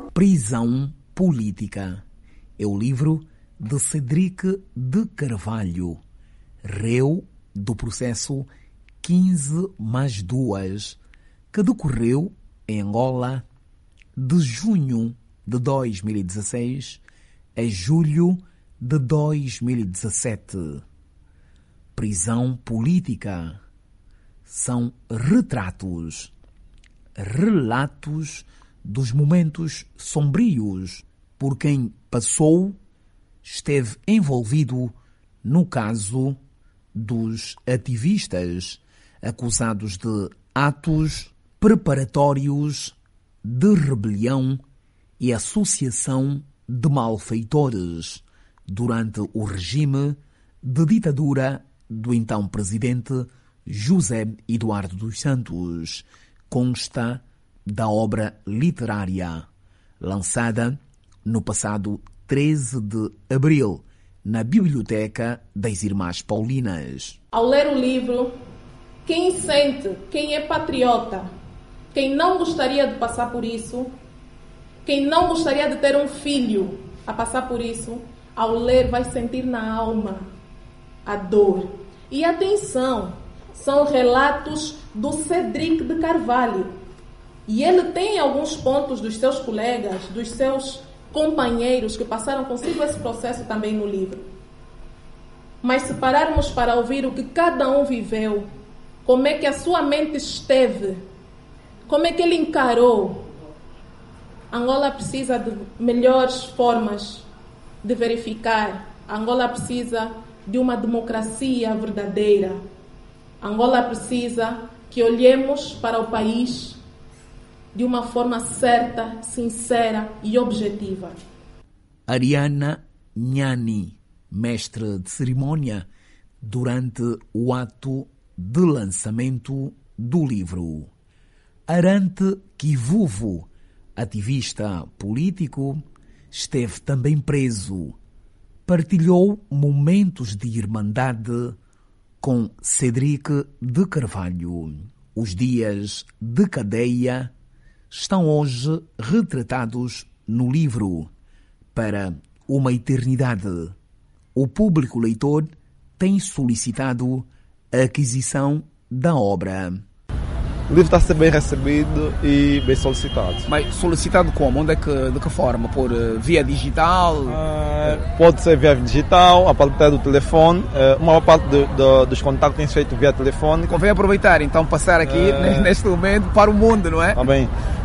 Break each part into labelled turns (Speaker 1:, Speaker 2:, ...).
Speaker 1: Prisão Política é o livro de Cédric de Carvalho, réu do processo 15+2, que decorreu em Angola de junho de 2016 a julho de 2017. Prisão política são retratos, relatos dos momentos sombrios por quem passou, esteve envolvido no caso dos ativistas acusados de atos preparatórios de rebelião e associação de malfeitores durante o regime de ditadura do então presidente José Eduardo dos Santos. Consta da obra literária lançada no passado 13 de abril na Biblioteca das Irmãs Paulinas.
Speaker 2: Ao ler o livro, quem sente, quem é patriota, quem não gostaria de passar por isso, quem não gostaria de ter um filho a passar por isso, ao ler vai sentir na alma a dor. E atenção, são relatos do Cédric de Carvalho. E ele tem alguns pontos dos seus colegas, dos seus companheiros que passaram consigo esse processo também no livro. Mas se pararmos para ouvir o que cada um viveu, como é que a sua mente esteve, como é que ele encarou, Angola precisa de melhores formas de verificar. Angola precisa de uma democracia verdadeira. Angola precisa que olhemos para o país de uma forma certa, sincera e objetiva.
Speaker 1: Ariana Nhani, mestre de cerimônia, durante o ato de lançamento do livro. Arante Kivuvu, ativista político, esteve também preso. Partilhou momentos de irmandade com Cédric de Carvalho. Os dias de cadeia estão hoje retratados no livro para uma eternidade. O público leitor tem solicitado a aquisição da obra.
Speaker 3: O livro está a ser bem recebido e bem solicitado.
Speaker 4: Mas solicitado como? De que forma? Por via digital?
Speaker 3: Pode ser via digital, a parte do telefone. Uma parte dos contatos tem feito via telefone.
Speaker 4: Convém aproveitar, então, passar aqui neste momento para o mundo, não é?
Speaker 3: Tá bem.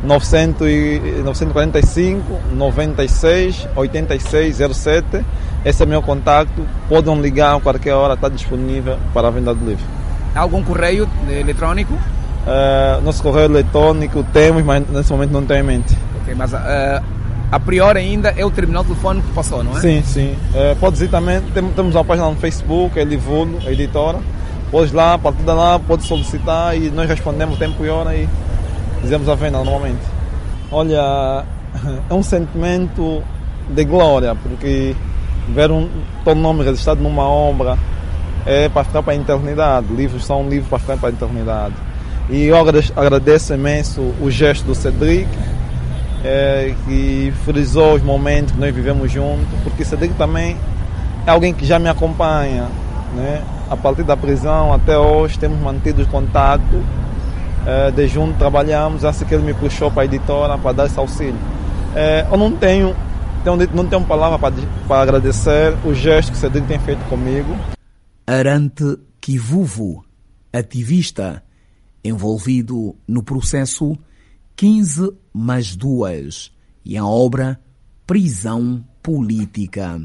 Speaker 3: 945 96 86 07. Esse é o meu contacto. Podem ligar a qualquer hora, está disponível para a venda do livro.
Speaker 4: Há algum correio eletrônico?
Speaker 3: Nosso correio eletrônico temos, mas nesse momento não tenho em mente.
Speaker 4: Ok, mas a priori ainda é o terminal telefónico que passou, não é?
Speaker 3: Sim, sim. Pode ir também, temos uma página no Facebook, é Livulo, a editora. Pode ir lá, a partir de lá pode solicitar e nós respondemos tempo e hora e fizemos a venda normalmente. Olha, é um sentimento de glória, porque ver teu nome registrado numa obra é para ficar para a eternidade. Livros são livros para ficar para a eternidade. E eu agradeço imenso o gesto do Cédric, que frisou os momentos que nós vivemos juntos, porque Cédric também é alguém que já me acompanha, né? A partir da prisão até hoje temos mantido contato, de junto trabalhamos, assim que ele me puxou para a editora para dar esse auxílio. Eu não tenho palavra para agradecer o gesto que Cédric tem feito comigo.
Speaker 1: Arante Kivuvu, ativista envolvido no processo 15+2 e a obra Prisão Política.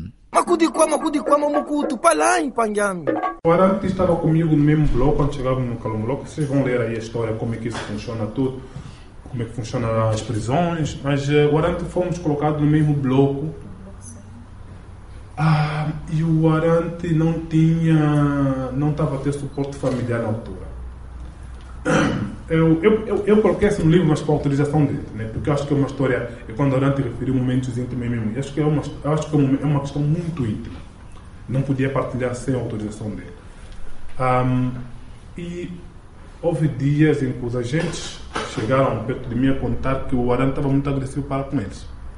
Speaker 5: O Arante estava comigo no mesmo bloco quando chegávamos no Calum-Bloco. Vocês vão ler aí a história, como é que isso funciona tudo, como é que funcionam as prisões. Mas o Arante fomos colocados no mesmo bloco. E o Arante não estava a ter suporte familiar na altura. Eu coloquei isso no livro, mas com a autorização dele, né? Porque eu acho que é uma história, quando o Arante referiu momentos íntimos mesmo, acho que é uma questão muito íntima. Não podia partilhar sem a autorização dele. E houve dias em que os agentes chegaram perto de mim a contar que o Arante estava muito agressivo para com eles.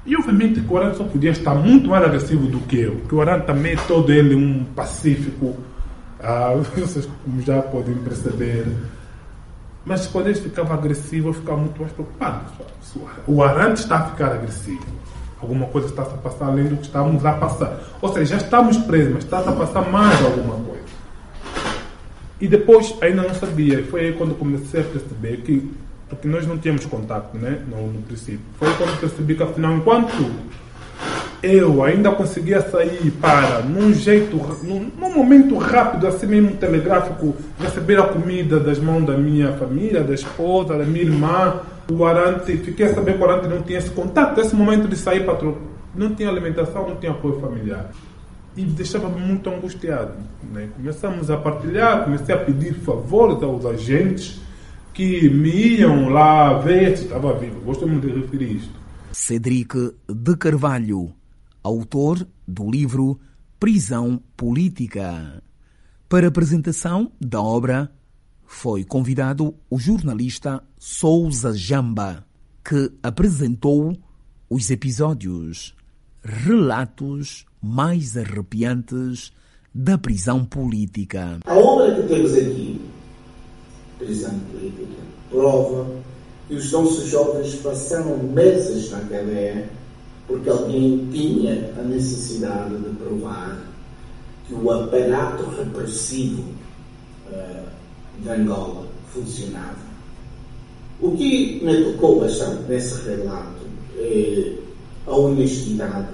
Speaker 5: E obviamente que o Arante só podia estar muito mais agressivo do que eu, porque o Arante também é todo ele um pacífico, vocês como já podem perceber. Mas quando ele ficava agressivo, eu ficava muito mais preocupado. O Arante está a ficar agressivo. Alguma coisa está a passar além do que estávamos a passar. Ou seja, já estamos presos, mas está a passar mais alguma coisa. E depois, ainda não sabia. E foi aí quando comecei a perceber que, porque nós não tínhamos contato, né, no princípio. Foi aí quando percebi que, afinal, enquanto eu ainda conseguia sair para, num momento rápido, assim mesmo telegráfico, receber a comida das mãos da minha família, da esposa, da minha irmã, o Arante, fiquei a saber que o Arante não tinha esse contato, esse momento de sair para não tinha alimentação, não tinha apoio familiar. E deixava-me muito angustiado. Né? Começamos a partilhar, comecei a pedir favores aos agentes que me iam lá ver se estava vivo. Gosto muito de referir isto.
Speaker 1: Cédric de Carvalho, autor do livro Prisão Política. Para a apresentação da obra, foi convidado o jornalista Souza Jamba, que apresentou os episódios, relatos mais arrepiantes da prisão política.
Speaker 6: A obra que temos aqui, Prisão Política, prova que os nossos jovens passaram meses na cadeia porque alguém tinha a necessidade de provar que o aparato repressivo de Angola funcionava. O que me tocou bastante nesse relato é a honestidade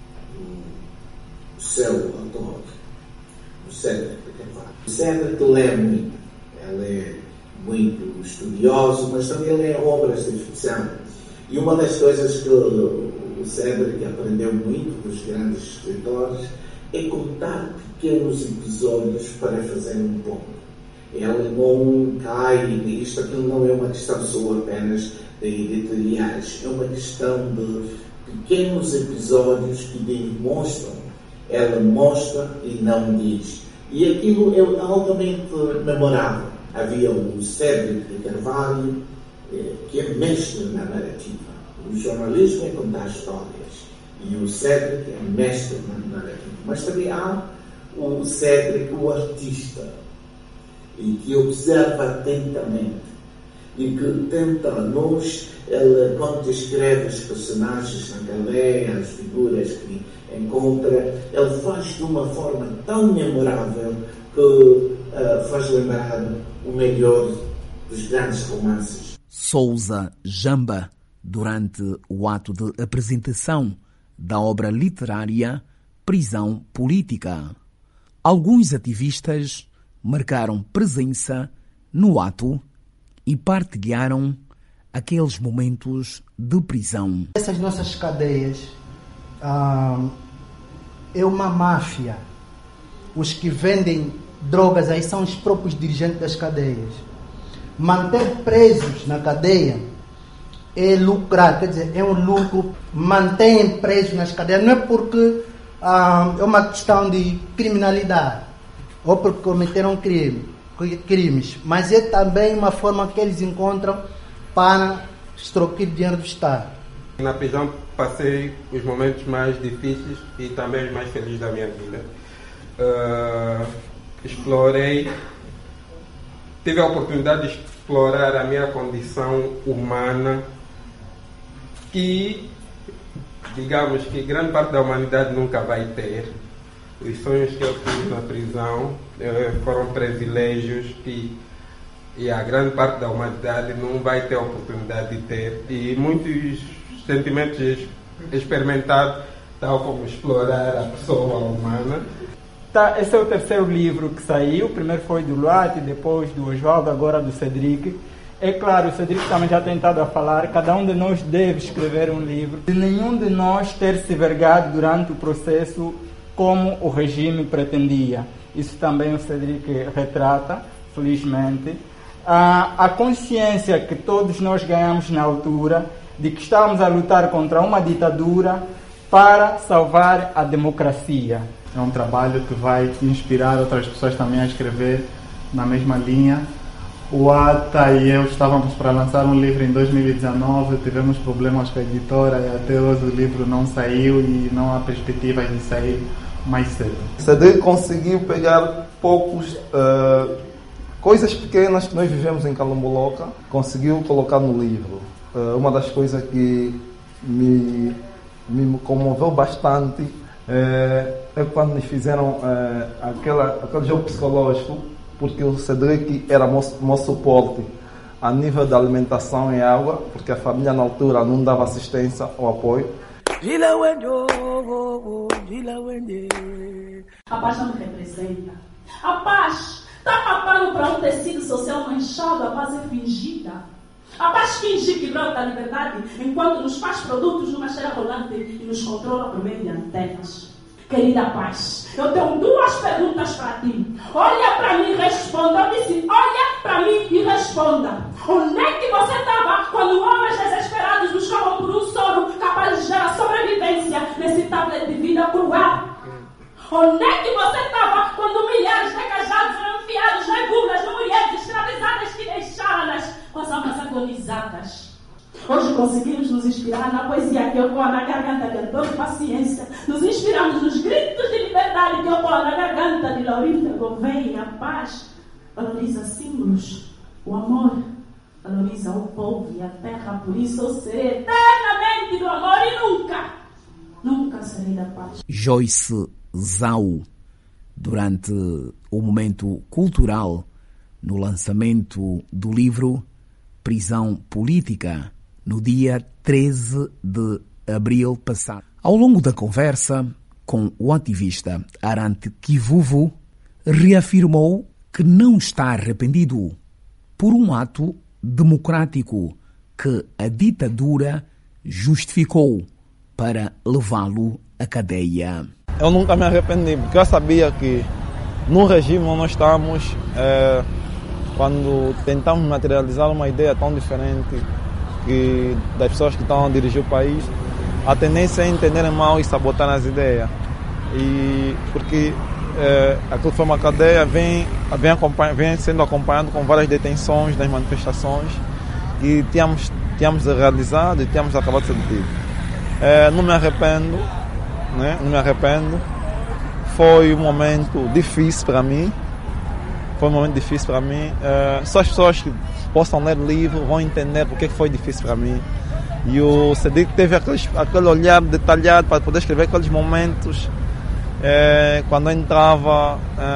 Speaker 6: do seu autor, o Cédric de Carvalho. O Cédric lê muito, ele é muito estudioso, mas também lê obras de ficção. E uma das coisas que o Cédric aprendeu muito dos grandes escritores é contar pequenos episódios para fazer um ponto. Ele não cai nisto, aquilo não é uma questão só apenas de editoriais, é uma questão de pequenos episódios que demonstram, ela mostra e não diz. E aquilo é altamente memorável. Havia o Cédric de Carvalho, que é mestre na narrativa. O jornalismo é contar histórias e o Cédric é mestre na narrativa. Mas também há o Cédric, o artista, e que observa atentamente e que tenta ele, quando descreve os personagens na cadeia, as figuras que encontra, ele faz de uma forma tão memorável que faz lembrar o melhor dos grandes romances.
Speaker 1: Souza Jamba, durante o ato de apresentação da obra literária Prisão Política. Alguns ativistas marcaram presença no ato e partilharam aqueles momentos de prisão.
Speaker 7: Essas nossas cadeias é uma máfia. Os que vendem drogas aí são os próprios dirigentes das cadeias. Manter presos na cadeia é lucrar, quer dizer, é um lucro. Mantêm presos nas cadeias, não é porque é uma questão de criminalidade ou porque cometeram crimes, mas é também uma forma que eles encontram para extorquir dinheiro do Estado.
Speaker 8: Na prisão passei os momentos mais difíceis e também os mais felizes da minha vida. Tive a oportunidade de explorar a minha condição humana, que, digamos que grande parte da humanidade nunca vai ter. Os sonhos que eu tive na prisão foram privilégios que a grande parte da humanidade não vai ter a oportunidade de ter. E muitos sentimentos experimentados, tal como explorar a pessoa humana.
Speaker 9: Esse é o terceiro livro que saiu. O primeiro foi do Luati, depois do Oswaldo, agora do Cédric. É claro, o Cédric também já tem tentado a falar, cada um de nós deve escrever um livro. De nenhum de nós ter se vergado durante o processo como o regime pretendia. Isso também o Cédric retrata, felizmente. A consciência que todos nós ganhamos na altura de que estávamos a lutar contra uma ditadura para salvar a democracia.
Speaker 10: É um trabalho que vai inspirar outras pessoas também a escrever na mesma linha, O Ata e eu estávamos para lançar um livro em 2019, tivemos problemas com a editora e até hoje o livro não saiu e não há perspectivas de sair mais cedo.
Speaker 3: Cedric conseguiu pegar poucos coisas pequenas que nós vivemos em Calombo-Loca, conseguiu colocar no livro. Uma das coisas que me comoveu bastante é quando nos fizeram aquele jogo psicológico, porque o Cedric era meu suporte a nível da alimentação e água, porque a família na altura não dava assistência ou apoio.
Speaker 11: A paz não me representa. A paz está papando para um tecido social manchado, a paz é fingida. A paz finge que brota a liberdade enquanto nos faz produtos numa esteira rolante e nos controla por meio de antenas. Querida paz, eu tenho duas perguntas para ti. Olha para mim e responda. Eu disse, olha para mim e responda. Onde é que você estava quando homens desesperados buscavam por um soro capaz de gerar sobrevivência nesse tablet de vida cruel? Onde é que você estava quando milhares de cajados eram enfiados nas búzias de mulheres escravizadas que deixaram-nas com as almas agonizadas? Hoje conseguimos nos inspirar na poesia que ecoa na garganta de dor e paciência. Nos inspiramos nos gritos de liberdade que ecoa na garganta de Laurinda Gouveia. A paz valoriza símbolos, o amor valoriza o povo e a terra. Por isso eu serei eternamente do amor e nunca serei da paz.
Speaker 1: Joyce Zau, durante o momento cultural no lançamento do livro Prisão Política, no dia 13 de abril passado. Ao longo da conversa com o ativista Arante Kivuvu, reafirmou que não está arrependido por um ato democrático que a ditadura justificou para levá-lo à cadeia.
Speaker 3: Eu nunca me arrependi, porque eu sabia que no regime onde nós estamos, quando tentamos materializar uma ideia tão diferente que das pessoas que estão a dirigir o país, a tendência é entenderem mal e sabotar as ideias. E porque aquilo foi uma cadeia, vem sendo acompanhado com várias detenções nas manifestações e tínhamos realizado e tínhamos acabado de ser detidos. Não me arrependo, né? Não me arrependo. Foi um momento difícil para mim. Só as pessoas que possam ler o livro vão entender porque foi difícil para mim. E o Cedric teve aquele olhar detalhado para poder escrever aqueles momentos quando eu entrava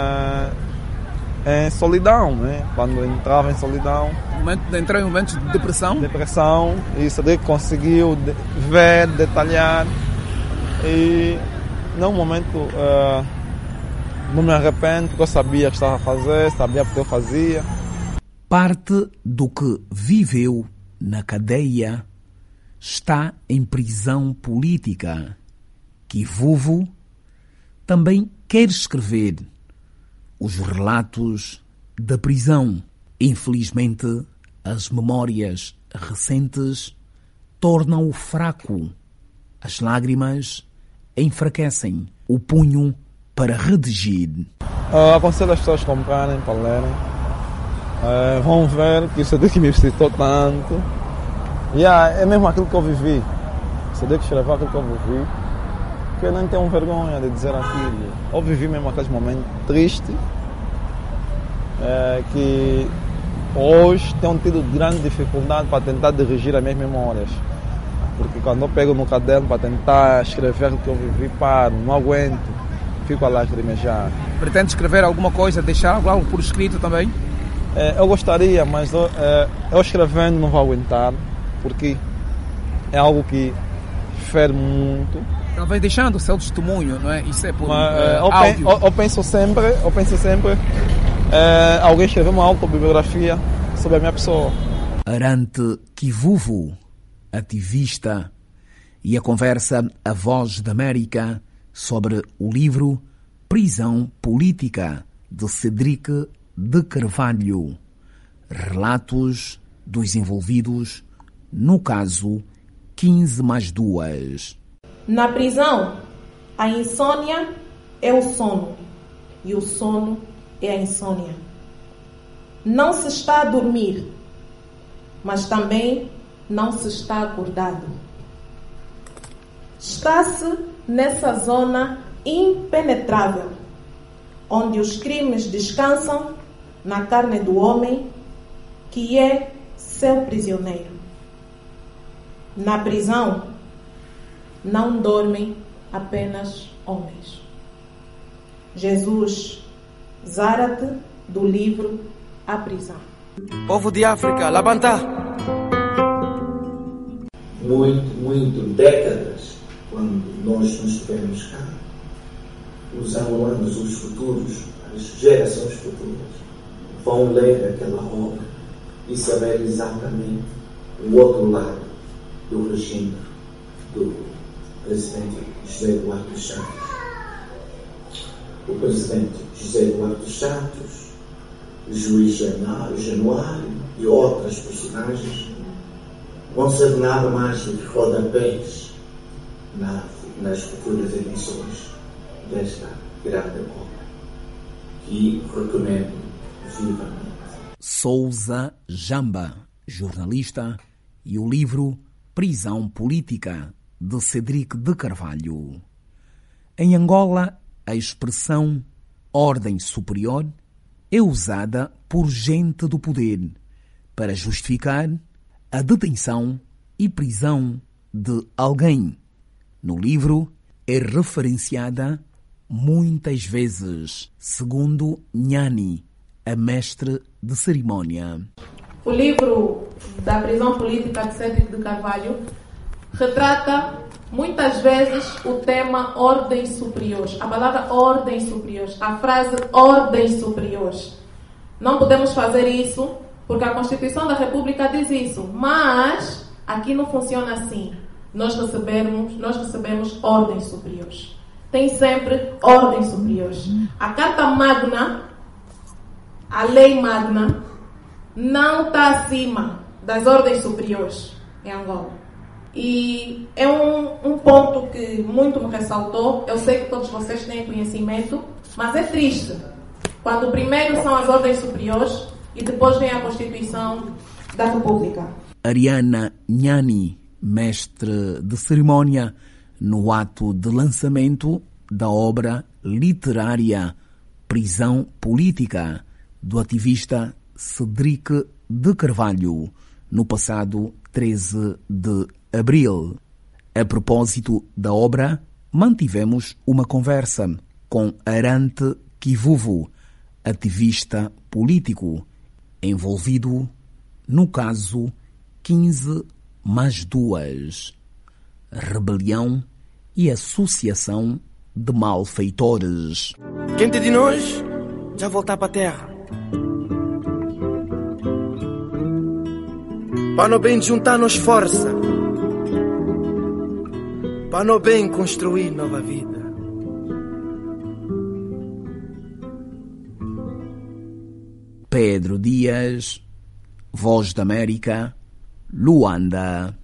Speaker 3: em solidão, né? Quando eu entrava em solidão.
Speaker 4: Entrou em momentos de depressão?
Speaker 3: Depressão, e o Cedric conseguiu ver, detalhar. E num momento não me arrependo, porque eu sabia o que estava a fazer, sabia porque eu fazia.
Speaker 1: Parte do que viveu na cadeia está em prisão política. Kivuvu também quer escrever os relatos da prisão. Infelizmente, as memórias recentes tornam-o fraco. As lágrimas enfraquecem o punho para redigir.
Speaker 3: Aconselho as pessoas a comprarem, para lerem. Vão ver que o Cedric me visitou tanto. É mesmo aquilo que eu vivi. O Cedric escreveu aquilo que eu vivi. Que eu não tenho vergonha de dizer aquilo. Eu vivi mesmo aqueles momentos tristes. Que hoje tenho tido grande dificuldade para tentar dirigir as minhas memórias. Porque quando eu pego no caderno para tentar escrever o que eu vivi, paro, não aguento, fico a lacrimejar.
Speaker 4: Pretende escrever alguma coisa, deixar algo por escrito também?
Speaker 3: Eu gostaria, mas eu escrevendo não vou aguentar, porque é algo que fere muito.
Speaker 4: Talvez deixando o seu testemunho, não é? Isso é por áudio.
Speaker 3: Eu penso sempre alguém escrever uma autobiografia sobre a minha pessoa.
Speaker 1: Arante Kivuvu, ativista, e a conversa A Voz da América sobre o livro Prisão Política, de Cedric de Carvalho. Relatos dos envolvidos no caso 15+2.
Speaker 2: Na prisão, a insônia é o sono e o sono é a insônia. não se está a dormir, mas também não se está acordado. Está-se nessa zona impenetrável, onde os crimes descansam na carne do homem, que é seu prisioneiro. Na prisão não dormem apenas homens. Jesus Zárate, do livro A Prisão.
Speaker 12: Povo de África, levanta!
Speaker 6: Muito décadas, quando nós não estivermos cá, os angolanos, os futuros, as gerações futuras, vão ler aquela obra e saber exatamente o outro lado do regime do presidente José Eduardo dos Santos. O presidente José Eduardo dos Santos, o juiz Januário e outras personagens vão ser nada mais do que rodapés nas futuras edições desta grande obra, que recomendo vivamente.
Speaker 1: Souza Jamba, jornalista, e o livro Prisão Política, de Cedric de Carvalho. Em Angola, a expressão ordem superior é usada por gente do poder para justificar a detenção e prisão de alguém. No livro é referenciada muitas vezes, segundo Nhani, a mestre de cerimónia.
Speaker 2: O livro da prisão política de Cedric de Carvalho retrata muitas vezes o tema ordens superiores, a palavra ordens superiores, a frase ordens superiores. Não podemos fazer isso porque a Constituição da República diz isso, mas aqui não funciona assim. Nós recebemos ordens superiores. Tem sempre ordens superiores. A Carta Magna, a Lei Magna, não está acima das ordens superiores em Angola. E é um ponto que muito me ressaltou. Eu sei que todos vocês têm conhecimento, mas é triste quando primeiro são as ordens superiores e depois vem a Constituição da República.
Speaker 1: Ariana Nhani, mestre de cerimónia, no ato de lançamento da obra literária Prisão Política, do ativista Cedric de Carvalho, no passado 13 de abril. A propósito da obra, mantivemos uma conversa com Arante Kivuvu, ativista político, envolvido no caso 15+2, rebelião e associação de malfeitores.
Speaker 12: Quem de nós já voltar para a terra. Para no bem juntar-nos força. Para no bem construir nova vida.
Speaker 1: Pedro Dias, Voz da América, Luanda.